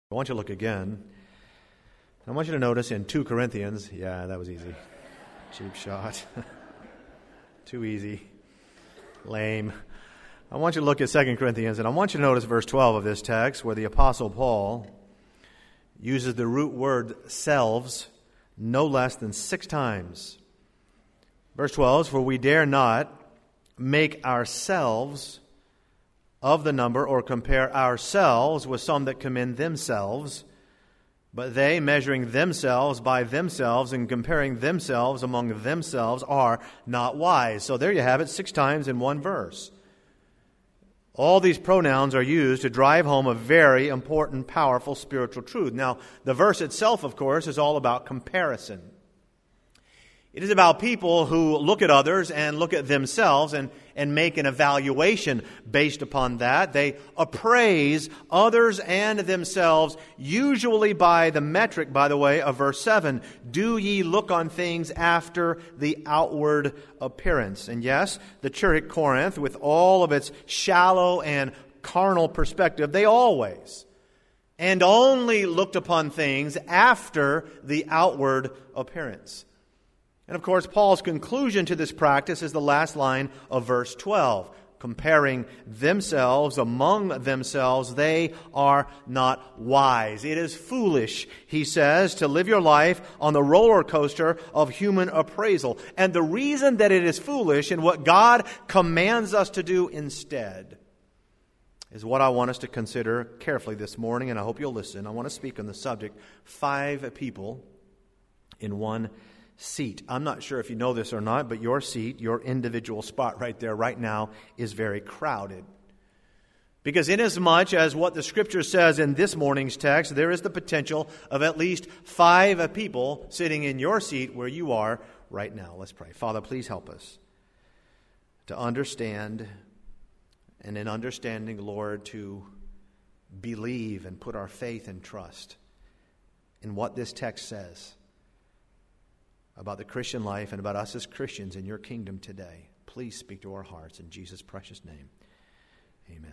I want you to look again. I want you to notice in 2 Corinthians, yeah, that was easy. Cheap shot. Too easy. Lame. I want you to look at 2 Corinthians, and I want you to notice verse 12 of this text, where the Apostle Paul uses the root word selves no less than 6 times. Verse 12, for we dare not make ourselves of the number, or compare ourselves with some that commend themselves, but they, measuring themselves by themselves and comparing themselves among themselves, are not wise. So there you have it, 6 times in one verse. All these pronouns are used to drive home a very important, powerful spiritual truth. Now, the verse itself, of course, is all about comparison. It is about people who look at others and look at themselves and make an evaluation based upon that. They appraise others and themselves, usually by the metric, by the way, of verse 7. Do ye look on things after the outward appearance? And yes, the church at Corinth, with all of its shallow and carnal perspective, they always and only looked upon things after the outward appearance. And of course, Paul's conclusion to this practice is the last line of verse 12. Comparing themselves among themselves, they are not wise. It is foolish, he says, to live your life on the roller coaster of human appraisal. And the reason that it is foolish and what God commands us to do instead is what I want us to consider carefully this morning, and I hope you'll listen. I want to speak on the subject, 5 people in one seat. I'm not sure if you know this or not, but your seat, your individual spot right there, right now, is very crowded. Because inasmuch as what the Scripture says in this morning's text, there is the potential of at least 5 people sitting in your seat where you are right now. Let's pray. Father, please help us to understand, and in understanding, Lord, to believe and put our faith and trust in what this text says about the Christian life and about us as Christians in your kingdom today. Please speak to our hearts in Jesus' precious name. Amen.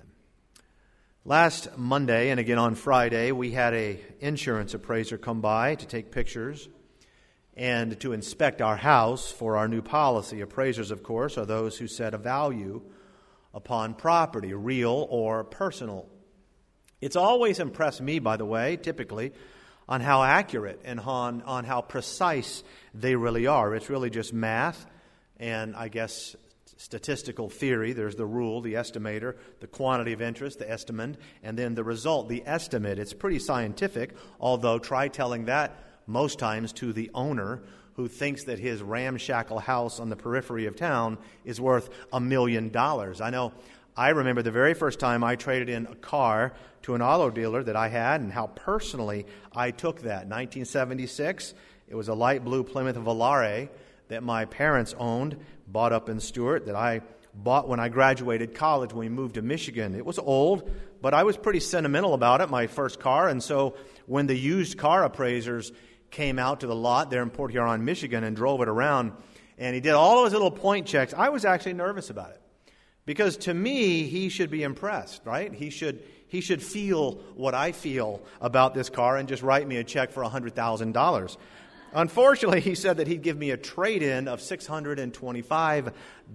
Last Monday and again on Friday, we had an insurance appraiser come by to take pictures and to inspect our house for our new policy. Appraisers, of course, are those who set a value upon property, real or personal. It's always impressed me, by the way, typically, on how accurate and on how precise they really are. It's really just math and, I guess, statistical theory. There's the rule, the estimator, the quantity of interest, the estimand, and then the result, the estimate. It's pretty scientific, although try telling that most times to the owner who thinks that his ramshackle house on the periphery of town is worth $1 million. I remember the very first time I traded in a car to an auto dealer that I had and how personally I took that. 1976, it was a light blue Plymouth Volare that my parents owned, bought up in Stuart, that I bought when I graduated college when we moved to Michigan. It was old, but I was pretty sentimental about it, my first car. And so when the used car appraisers came out to the lot there in Port Huron, Michigan, and drove it around, and he did all of his little point checks, I was actually nervous about it. Because to me, he should be impressed, right? He should feel what I feel about this car and just write me a check for $100,000. Unfortunately, he said that he'd give me a trade-in of $625.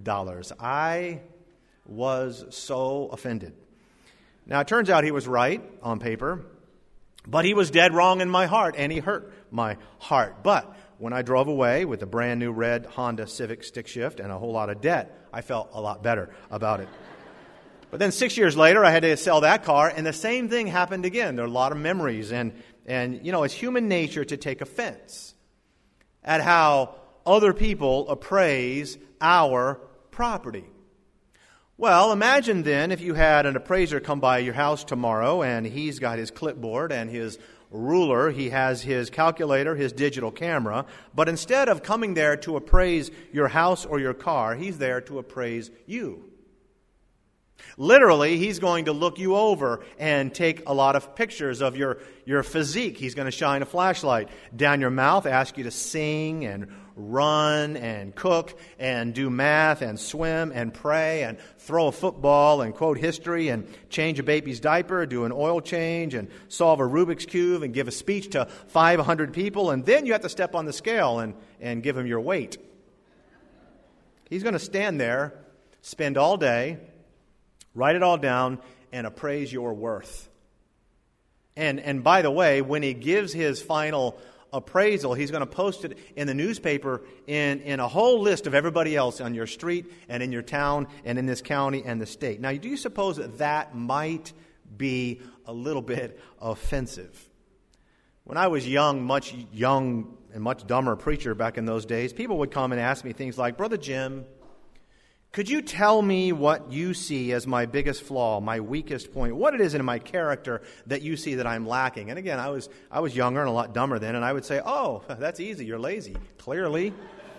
I was so offended. Now, it turns out he was right on paper, but he was dead wrong in my heart, and he hurt my heart. But when I drove away with a brand new red Honda Civic stick shift and a whole lot of debt, I felt a lot better about it. But then 6 years later, I had to sell that car, and the same thing happened again. There are a lot of memories, and you know, it's human nature to take offense at how other people appraise our property. Well, imagine then if you had an appraiser come by your house tomorrow, and he's got his clipboard and his ruler, he has his calculator, his digital camera, but instead of coming there to appraise your house or your car, he's there to appraise you. Literally, he's going to look you over and take a lot of pictures of your physique. He's going to shine a flashlight down your mouth, ask you to sing and run and cook and do math and swim and pray and throw a football and quote history and change a baby's diaper, do an oil change and solve a Rubik's Cube and give a speech to 500 people. And then you have to step on the scale and give him your weight. He's going to stand there, spend all day, write it all down, and appraise your worth. And by the way, when he gives his final appraisal, he's going to post it in the newspaper in a whole list of everybody else on your street and in your town and in this county and the state. Now, do you suppose that might be a little bit offensive? When I was much and much dumber preacher back in those days, people would come and ask me things like, Brother Jim, could you tell me what you see as my biggest flaw, my weakest point, what it is in my character that you see that I'm lacking? And again, I was younger and a lot dumber then, and I would say, oh, that's easy, you're lazy, clearly.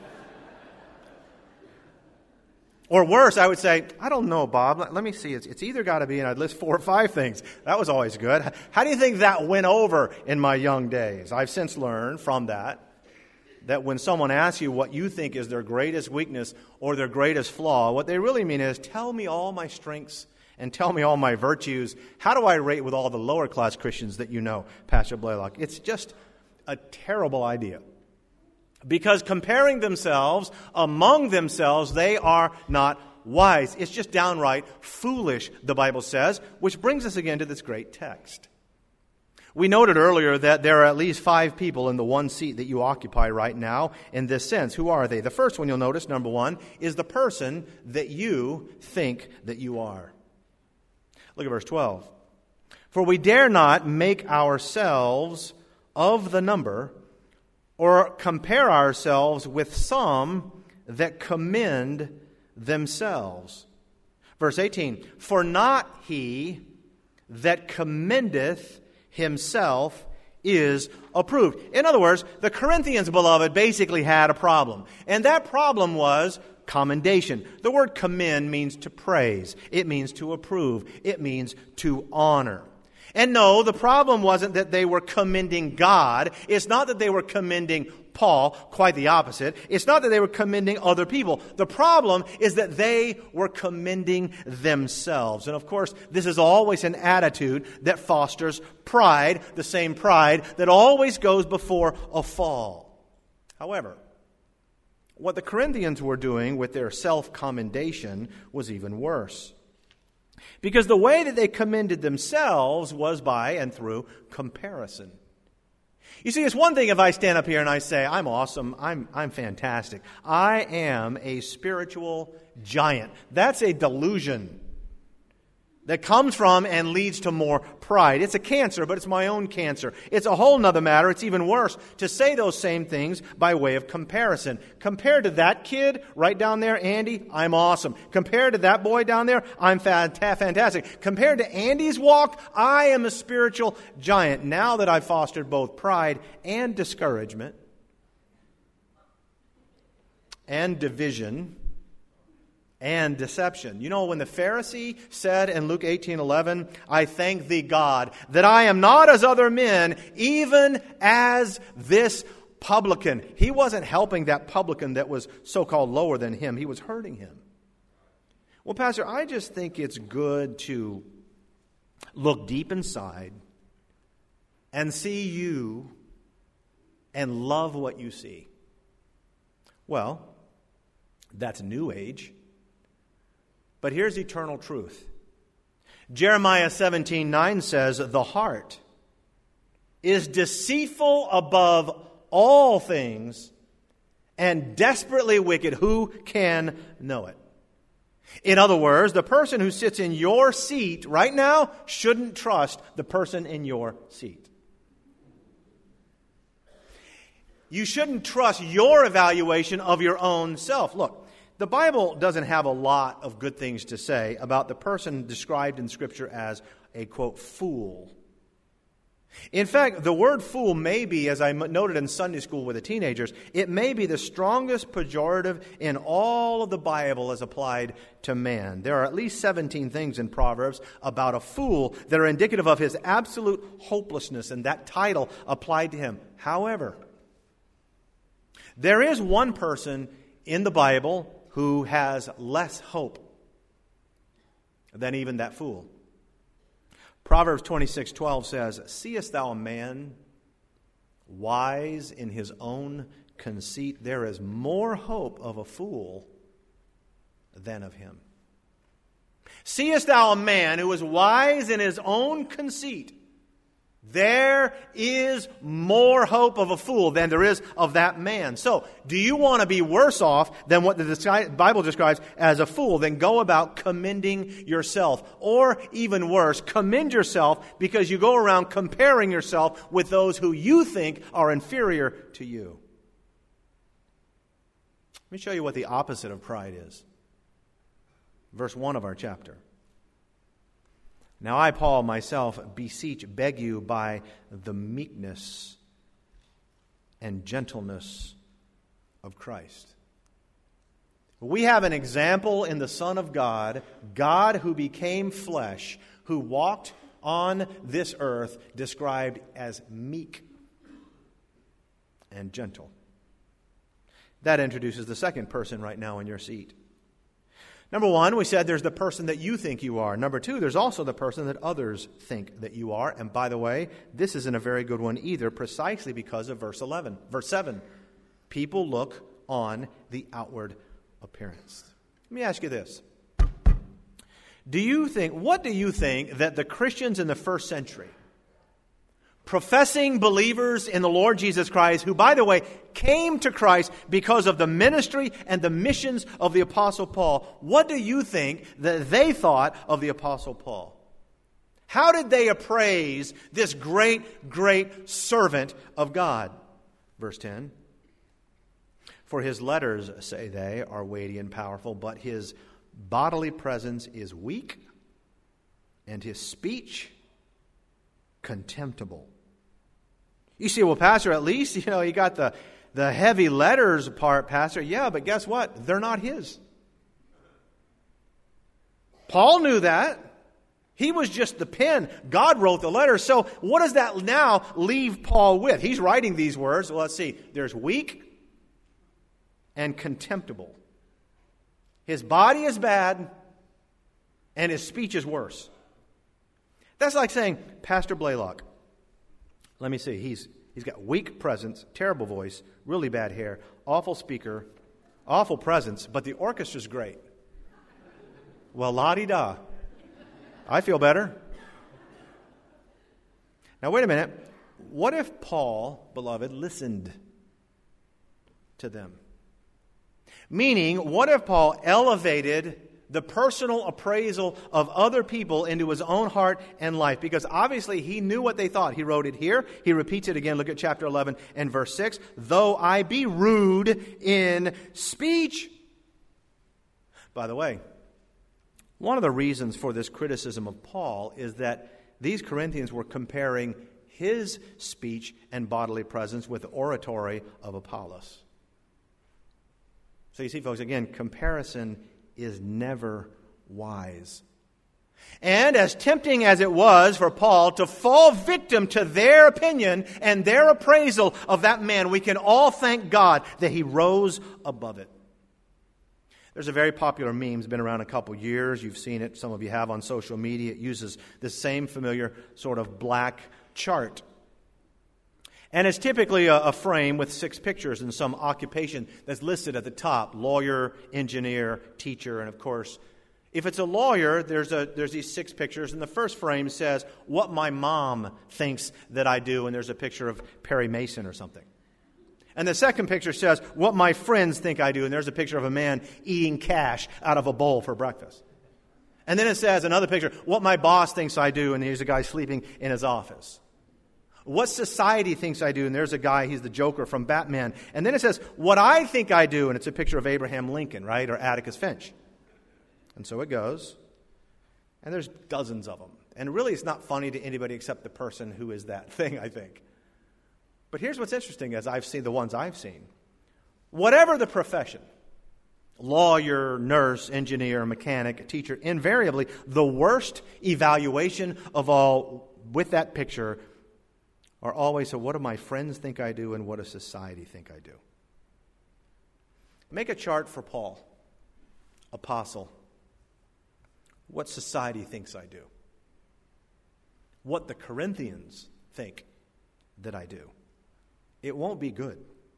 Or worse, I would say, I don't know, Bob, let me see, it's either got to be, and I'd list 4 or 5 things. That was always good. How do you think that went over in my young days? I've since learned from that when someone asks you what you think is their greatest weakness or their greatest flaw, what they really mean is, tell me all my strengths and tell me all my virtues. How do I rate with all the lower class Christians that you know, Pastor Blaylock? It's just a terrible idea. Because comparing themselves among themselves, they are not wise. It's just downright foolish, the Bible says, which brings us again to this great text. We noted earlier that there are at least 5 people in the one seat that you occupy right now in this sense. Who are they? The first one you'll notice, number 1, is the person that you think that you are. Look at verse 12. For we dare not make ourselves of the number or compare ourselves with some that commend themselves. Verse 18. For not he that commendeth himself is approved. In other words, the Corinthians, beloved, basically had a problem. And that problem was commendation. The word commend means to praise. It means to approve. It means to honor. And no, the problem wasn't that they were commending God. It's not that they were commending Paul, quite the opposite. It's not that they were commending other people. The problem is that they were commending themselves. And of course, this is always an attitude that fosters pride, the same pride that always goes before a fall. However, what the Corinthians were doing with their self-commendation was even worse. Because the way that they commended themselves was by and through comparison. You see, it's one thing if I stand up here and I say, I'm awesome, I'm fantastic. I am a spiritual giant. That's a delusion that comes from and leads to more pride. It's a cancer, but it's my own cancer. It's a whole nother matter. It's even worse to say those same things by way of comparison. Compared to that kid right down there, Andy, I'm awesome. Compared to that boy down there, I'm fantastic. Compared to Andy's walk, I am a spiritual giant. Now that I've fostered both pride and discouragement and division and deception. You know, when the Pharisee said in Luke 18:11, I thank thee, God, that I am not as other men, even as this publican. He wasn't helping that publican that was so-called lower than him. He was hurting him. Well, Pastor, I just think it's good to look deep inside and see you and love what you see. Well, that's New Age. But here's eternal truth. Jeremiah 17:9 says, the heart is deceitful above all things and desperately wicked. Who can know it? In other words, the person who sits in your seat right now shouldn't trust the person in your seat. You shouldn't trust your evaluation of your own self. Look, the Bible doesn't have a lot of good things to say about the person described in Scripture as a, quote, fool. In fact, the word fool may be, as I noted in Sunday school with the teenagers, it may be the strongest pejorative in all of the Bible as applied to man. There are at least 17 things in Proverbs about a fool that are indicative of his absolute hopelessness, and that title applied to him. However, there is one person in the Bible who has less hope than even that fool. Proverbs 26:12 says, "Seest thou a man wise in his own conceit? There is more hope of a fool than of him." Seest thou a man who is wise in his own conceit? There is more hope of a fool than there is of that man. So, do you want to be worse off than what the Bible describes as a fool? Then go about commending yourself. Or, even worse, commend yourself because you go around comparing yourself with those who you think are inferior to you. Let me show you what the opposite of pride is. Verse 1 of our chapter. "Now I, Paul, myself, beg you by the meekness and gentleness of Christ." We have an example in the Son of God, God who became flesh, who walked on this earth, described as meek and gentle. That introduces the second person right now in your seat. Number one, we said there's the person that you think you are. Number two, there's also the person that others think that you are. And by the way, this isn't a very good one either, precisely because of verse 7. People look on the outward appearance. Let me ask you this. What do you think that the Christians in the first century, professing believers in the Lord Jesus Christ, who, by the way, came to Christ because of the ministry and the missions of the Apostle Paul, what do you think that they thought of the Apostle Paul? How did they appraise this great, great servant of God? Verse 10, "For his letters, say they, are weighty and powerful, but his bodily presence is weak, and his speech contemptible." You say, "Well, Pastor, at least, you got the heavy letters part, Pastor." Yeah, but guess what? They're not his. Paul knew that. He was just the pen. God wrote the letter. So what does that now leave Paul with? He's writing these words. Well, let's see. There's weak and contemptible. His body is bad and his speech is worse. That's like saying, "Pastor Blaylock, let me see. He's got weak presence, terrible voice, really bad hair, awful speaker, awful presence, but the orchestra's great." Well, la-di-da. I feel better. Now, wait a minute. What if Paul, beloved, listened to them? Meaning, what if Paul elevated the personal appraisal of other people into his own heart and life? Because obviously he knew what they thought. He wrote it here. He repeats it again. Look at chapter 11 and verse 6. "Though I be rude in speech." By the way, one of the reasons for this criticism of Paul is that these Corinthians were comparing his speech and bodily presence with the oratory of Apollos. So you see, folks, again, comparison is never wise. And as tempting as it was for Paul to fall victim to their opinion and their appraisal of that man, we can all thank God that he rose above it. There's a very popular meme. It's been around a couple years. You've seen it. Some of you have on social media. It uses the same familiar sort of black chart. And it's typically a frame with 6 pictures and some occupation that's listed at the top: lawyer, engineer, teacher, and of course, if it's a lawyer, there's these 6 pictures, and the first frame says, "What my mom thinks that I do," and there's a picture of Perry Mason or something. And the second picture says, "What my friends think I do," and there's a picture of a man eating cash out of a bowl for breakfast. And then it says, another picture, "What my boss thinks I do," and here's a guy sleeping in his office. "What society thinks I do," and there's a guy, he's the Joker from Batman. And then it says, "What I think I do," and it's a picture of Abraham Lincoln, right, or Atticus Finch. And so it goes. And there's dozens of them. And really, it's not funny to anybody except the person who is that thing, I think. But here's what's interesting as I've seen the ones I've seen. Whatever the profession, lawyer, nurse, engineer, mechanic, teacher, invariably, the worst evaluation of all with that picture are always, so what do my friends think I do and what does society think I do? Make a chart for Paul, apostle. What society thinks I do. What the Corinthians think that I do. It won't be good.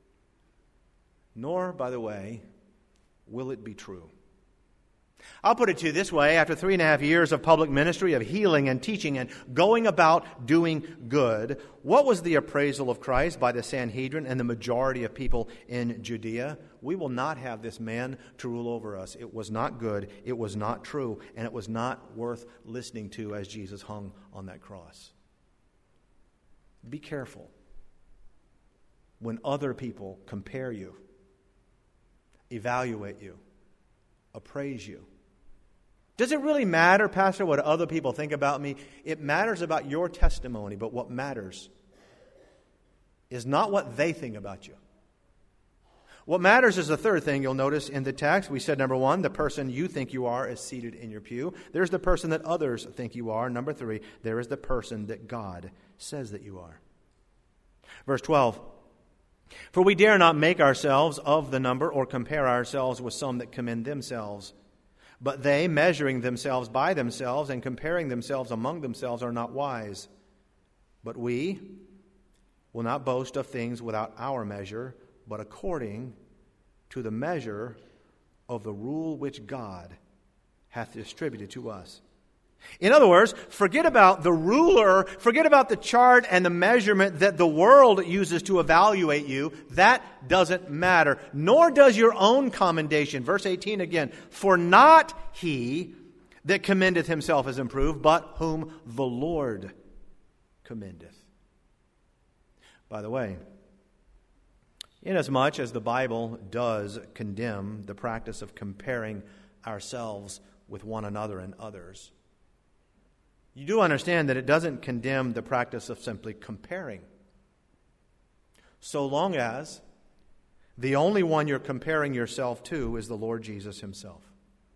Nor, by the way, will it be true. I'll put it to you this way. After 3.5 years of public ministry, of healing and teaching and going about doing good, what was the appraisal of Christ by the Sanhedrin and the majority of people in Judea? We will not have this man to rule over us. It was not good, it was not true, and it was not worth listening to as Jesus hung on that cross. Be careful when other people compare you, evaluate you, appraise you. Does it really matter, Pastor, what other people think about me? It matters about your testimony, but what matters is not what they think about you. What matters is the third thing you'll notice in the text. We said, number 1, the person you think you are is seated in your pew. There's the person that others think you are. Number 3, there is the person that God says that you are. Verse 12, for we dare not make ourselves of the number or compare ourselves with some that commend themselves. But they, measuring themselves by themselves and comparing themselves among themselves, are not wise. But we will not boast of things without our measure, but according to the measure of the rule which God hath distributed to us. In other words, forget about the ruler, forget about the chart and the measurement that the world uses to evaluate you. That doesn't matter, nor does your own commendation. Verse 18 again, for not he that commendeth himself is improved, but whom the Lord commendeth. By the way, inasmuch as the Bible does condemn the practice of comparing ourselves with one another and others, you do understand that it doesn't condemn the practice of simply comparing. So long as the only one you're comparing yourself to is the Lord Jesus himself.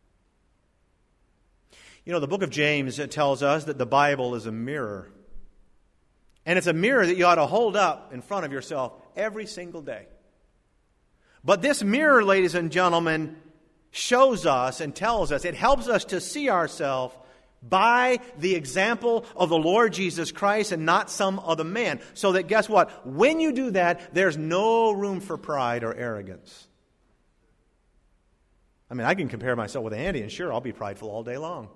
You know, the book of James tells us that the Bible is a mirror. And it's a mirror that you ought to hold up in front of yourself every single day. But this mirror, ladies and gentlemen, shows us and tells us, it helps us to see ourselves by the example of the Lord Jesus Christ and not some other man. So that, guess what? When you do that, there's no room for pride or arrogance. I mean, I can compare myself with Andy, and sure, I'll be prideful all day long.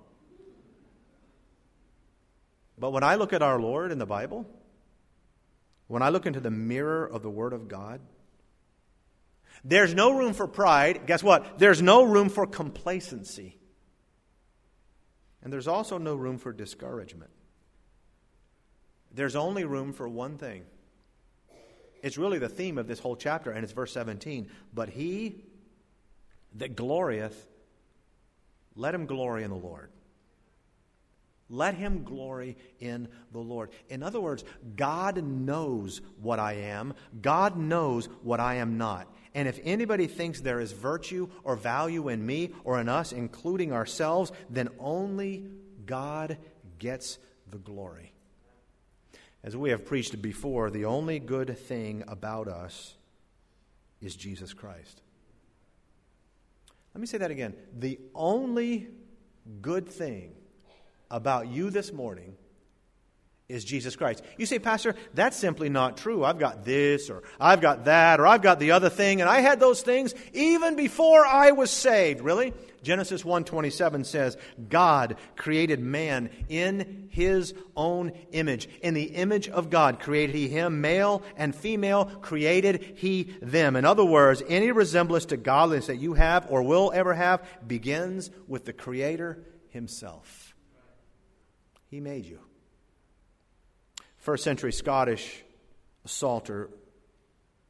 But when I look at our Lord in the Bible, when I look into the mirror of the Word of God, there's no room for pride. Guess what? There's no room for complacency. And there's also no room for discouragement. There's only room for one thing. It's really the theme of this whole chapter, and it's verse 17. But he that glorieth, let him glory in the Lord. Let him glory in the Lord. In other words, God knows what I am. God knows what I am not. And if anybody thinks there is virtue or value in me or in us, including ourselves, then only God gets the glory. As we have preached before, the only good thing about us is Jesus Christ. Let me say that again. The only good thing about you this morning is Jesus Christ. You say, Pastor, that's simply not true. I've got this, or I've got that, or I've got the other thing, and I had those things even before I was saved. Really? Genesis 1:27 says, God created man in his own image. In the image of God created he him, male and female created he them. In other words, any resemblance to godliness that you have or will ever have begins with the Creator himself. He made you. First century Scottish psalter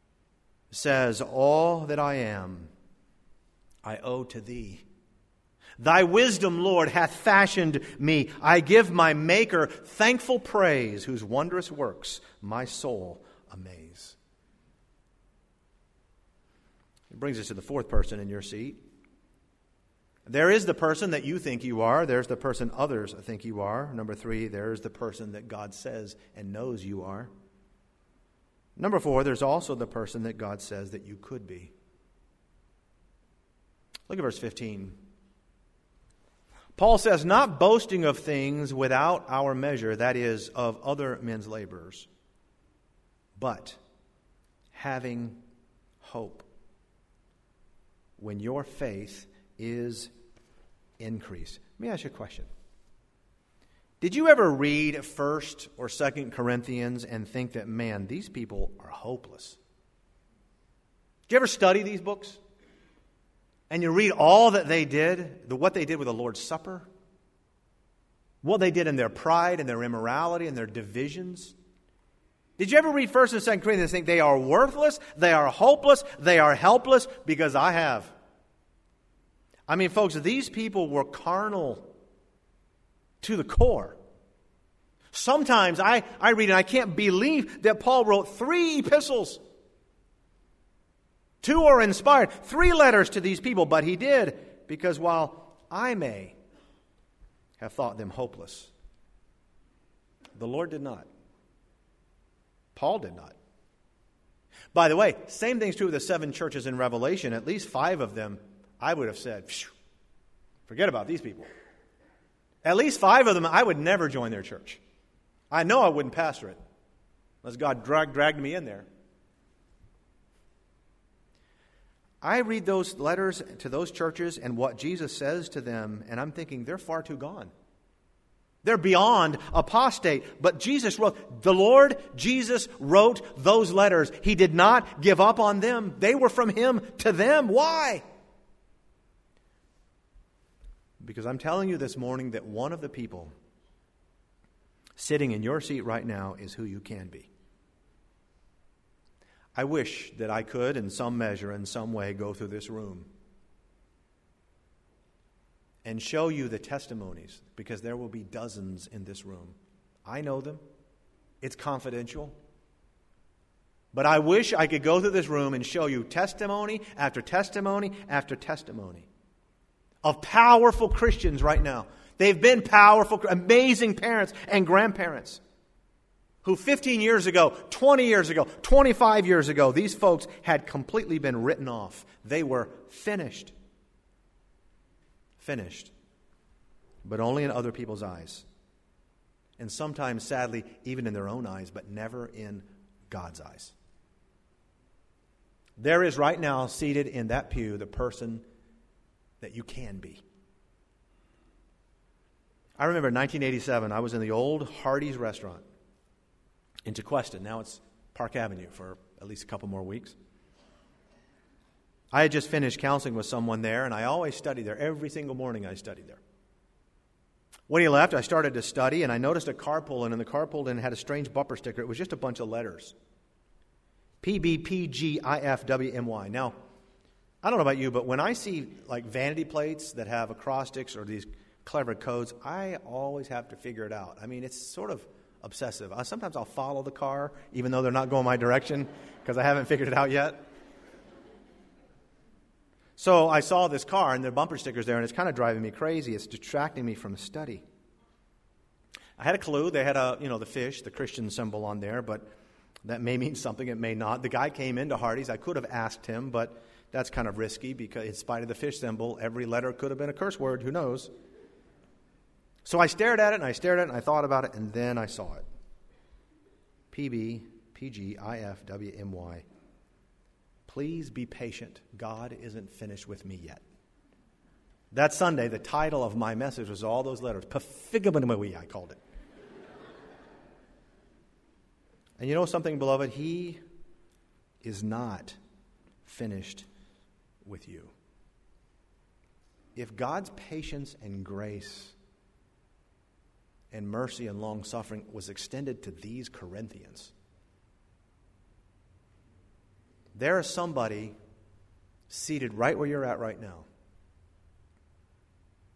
says, all that I am, I owe to thee. Thy wisdom, Lord, hath fashioned me. I give my Maker thankful praise, whose wondrous works my soul amaze. It brings us to the fourth person in your seat. There is the person that you think you are. There's the person others think you are. Number 3, there's the person that God says and knows you are. Number 4, there's also the person that God says that you could be. Look at verse 15. Paul says, not boasting of things without our measure, that is, of other men's labors, but having hope when your faith is increased. Let me ask you a question. Did you ever read 1st or 2nd Corinthians and think that, man, these people are hopeless? Did you ever study these books? And you read all that they did, what they did with the Lord's Supper, what they did in their pride and their immorality and their divisions. Did you ever read 1st and 2nd Corinthians and think they are worthless, they are hopeless, they are helpless? Because I have. I mean, folks, these people were carnal to the core. Sometimes I read and I can't believe that Paul wrote 3 epistles. 2 are inspired, 3 letters to these people, but he did, because while I may have thought them hopeless, the Lord did not. Paul did not. By the way, same thing's true with the 7 churches in Revelation. At least 5 of them, I would have said, forget about these people. At least 5 of them, I would never join their church. I know I wouldn't pastor it, unless God dragged me in there. I read those letters to those churches and what Jesus says to them, and I'm thinking they're far too gone. They're beyond apostate. But the Lord Jesus wrote those letters. He did not give up on them. They were from Him to them. Why? Because I'm telling you this morning that one of the people sitting in your seat right now is who you can be. I wish that I could, in some measure, in some way, go through this room and show you the testimonies, because there will be dozens in this room. I know them. It's confidential. But I wish I could go through this room and show you testimony after testimony after testimony of powerful Christians right now. They've been powerful, amazing parents and grandparents who 15 years ago, 20 years ago, 25 years ago, these folks had completely been written off. They were finished. Finished. But only in other people's eyes. And sometimes, sadly, even in their own eyes, but never in God's eyes. There is right now, seated in that pew, the person that you can be. I remember in 1987, I was in the old Hardee's restaurant in Tequesta. Now it's Park Avenue for at least a couple more weeks. I had just finished counseling with someone there, and I always studied there. Every single morning I studied there. When he left, I started to study, and I noticed a car pull in, and the car pulled in had a strange bumper sticker. It was just a bunch of letters. PBPGIFWMY. Now, I don't know about you, but when I see like vanity plates that have acrostics or these clever codes, I always have to figure it out. I mean, it's sort of obsessive. Sometimes I'll follow the car, even though they're not going my direction, because I haven't figured it out yet. So I saw this car, and the bumper sticker's there, and it's kind of driving me crazy. It's distracting me from study. I had a clue. They had the fish, the Christian symbol on there, but that may mean something. It may not. The guy came into Hardee's. I could have asked him, but that's kind of risky, because in spite of the fish symbol, every letter could have been a curse word. Who knows? So I stared at it, and I stared at it, and I thought about it, and then I saw it. PBPGIFWMY. Please be patient. God isn't finished with me yet. That Sunday, the title of my message was all those letters. Pafigabanawi, I called it. And you know something, beloved? He is not finished with you. If God's patience and grace and mercy and long-suffering was extended to these Corinthians, there is somebody seated right where you're at right now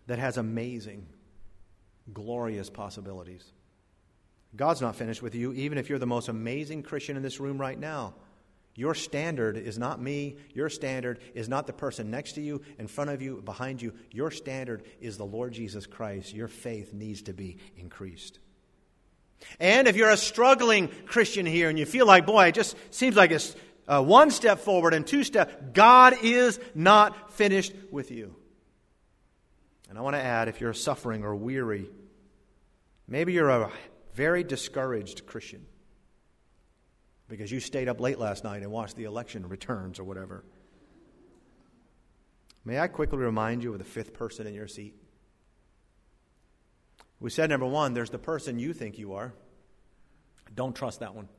that has amazing, glorious possibilities. God's not finished with you, even if you're the most amazing Christian in this room right now. Your standard is not me. Your standard is not the person next to you, in front of you, behind you. Your standard is the Lord Jesus Christ. Your faith needs to be increased. And if you're a struggling Christian here and you feel like, boy, it just seems like it's one step forward and two steps, God is not finished with you. And I want to add, if you're suffering or weary, maybe you're a very discouraged Christian because you stayed up late last night and watched the election returns or whatever. May I quickly remind you of the fifth person in your seat? We said, number one, there's the person you think you are. Don't trust that one.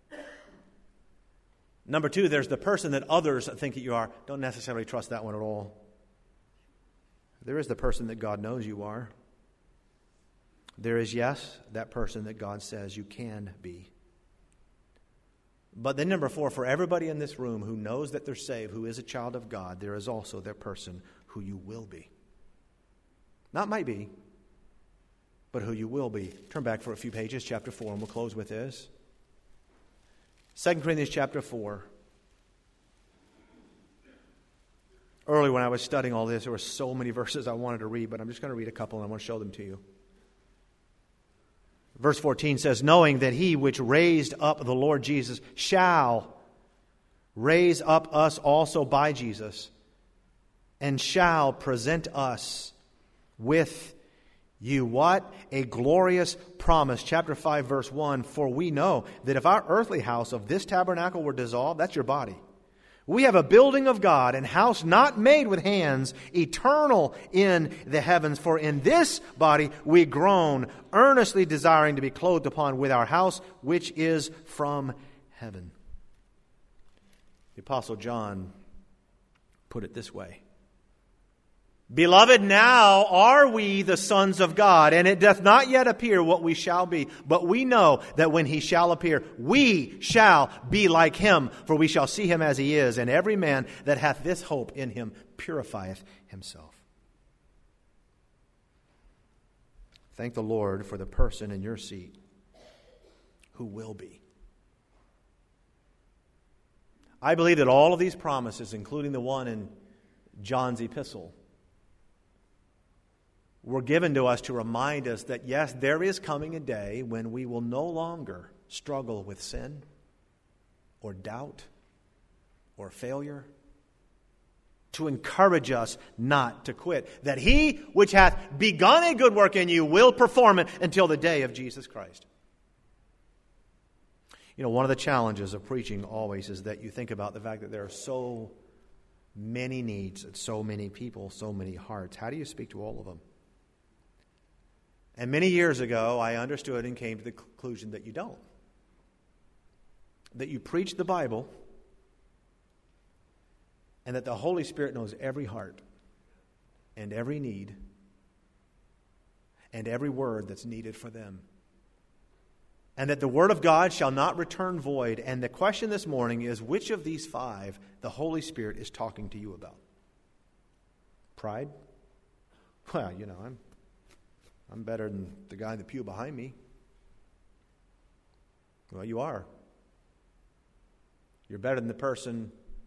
Number two, there's the person that others think that you are. Don't necessarily trust that one at all. There is the person that God knows you are. There is, yes, that person that God says you can be. But then number four, for everybody in this room who knows that they're saved, who is a child of God, there is also that person who you will be. Not might be, but who you will be. Turn back for a few pages, chapter 4, and we'll close with this. 2 Corinthians chapter 4. Early when I was studying all this, there were so many verses I wanted to read, but I'm just going to read a couple and I want to show them to you. Verse 14 says, knowing that he which raised up the Lord Jesus shall raise up us also by Jesus, and shall present us with you. What a glorious promise. Chapter 5, verse 1, for we know that if our earthly house of this tabernacle were dissolved, that's your body, we have a building of God, and house not made with hands, eternal in the heavens. For in this body we groan, earnestly desiring to be clothed upon with our house, which is from heaven. The Apostle John put it this way. Beloved, now are we the sons of God, and it doth not yet appear what we shall be. But we know that when he shall appear, we shall be like him, for we shall see him as he is. And every man that hath this hope in him purifieth himself. Thank the Lord for the person in your seat who will be. I believe that all of these promises, including the one in John's epistle, were given to us to remind us that, yes, there is coming a day when we will no longer struggle with sin or doubt or failure, to encourage us not to quit. That he which hath begun a good work in you will perform it until the day of Jesus Christ. You know, one of the challenges of preaching always is that you think about the fact that there are so many needs, so many people, so many hearts. How do you speak to all of them? And many years ago, I understood and came to the conclusion that you don't. That you preach the Bible, and that the Holy Spirit knows every heart and every need and every word that's needed for them. And that the Word of God shall not return void. And the question this morning is, which of these five the Holy Spirit is talking to you about? Pride? Well, you know, I'm better than the guy in the pew behind me. Well, you are. You're better than the person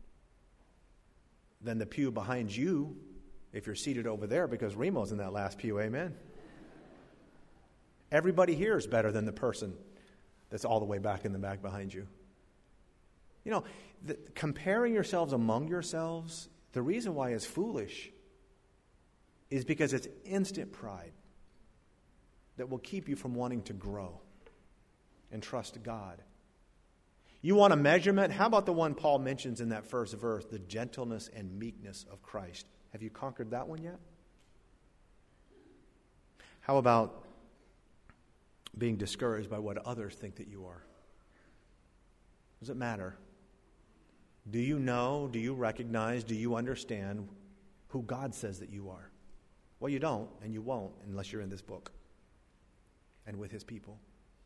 than the pew behind you if you're seated over there, because Remo's in that last pew, amen? Everybody here is better than the person that's all the way back in the back behind you. You know, comparing yourselves among yourselves, the reason why it's foolish is because it's instant pride that will keep you from wanting to grow and trust God. You want a measurement? How about the one Paul mentions in that first verse, the gentleness and meekness of Christ? Have you conquered that one yet? How about being discouraged by what others think that you are? Does it matter? Do you know, do you recognize, do you understand who God says that you are? Well, you don't, and you won't unless you're in this book and with his people.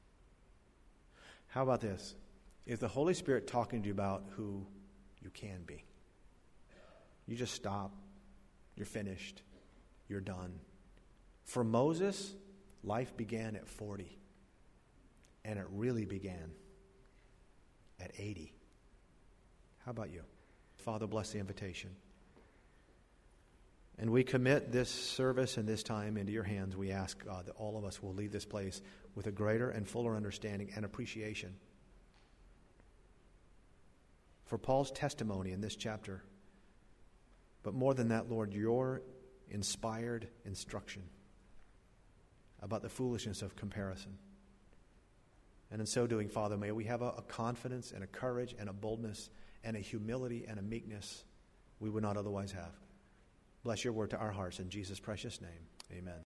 How about this? Is the Holy Spirit talking to you about who you can be? You just stop. You're finished. You're done. For Moses, life began at 40, and it really began at 80. How about you? Father, bless the invitation. And we commit this service and this time into your hands. We ask, God, that all of us will leave this place with a greater and fuller understanding and appreciation for Paul's testimony in this chapter. But more than that, Lord, your inspired instruction about the foolishness of comparison. And in so doing, Father, may we have a confidence and a courage and a boldness and a humility and a meekness we would not otherwise have. Bless your word to our hearts in Jesus' precious name. Amen.